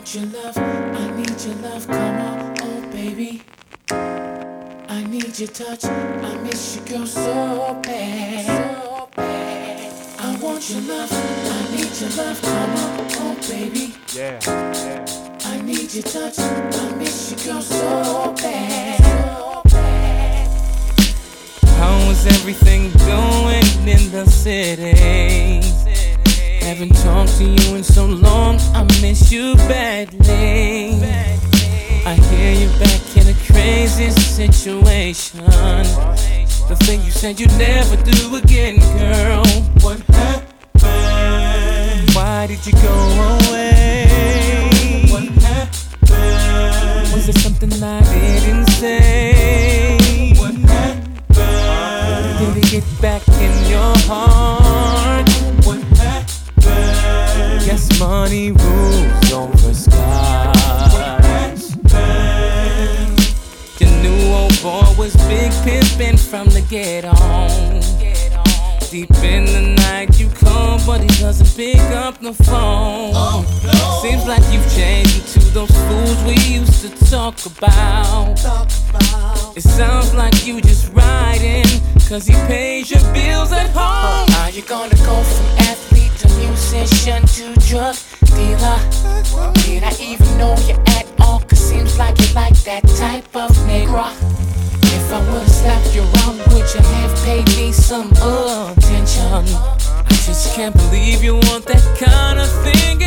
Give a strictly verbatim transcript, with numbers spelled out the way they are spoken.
want your love, I need your love, come on, oh baby. I need your touch, I miss you, girl, so bad, so bad. I want your love, I need your love, come on, oh baby. Yeah, yeah. I need your touch, I miss you, girl, so bad, so bad. How is everything going in the city? Haven't talked to you in so long, I miss you badly. I hear you back in a crazy situation. The thing you said you'd never do again, girl. What happened? Why did you go away? What happened? Was there something I didn't say? What happened? Did it get back in your heart? What happened? Guess money rules over skies. Your new old boy was big pimpin' from the get-on. Deep in the night you call, but he doesn't pick up the phone. Seems like you've changed into those fools we used to talk about. It sounds like you just riding, cause he pays your bills at home. How you gonna go from athlete to musician to drug dealer? Did I even know you at all? Cause seems like you like that type of nigga. If I would've slapped you around, would you have paid me some attention? I just can't believe you want that kind of thing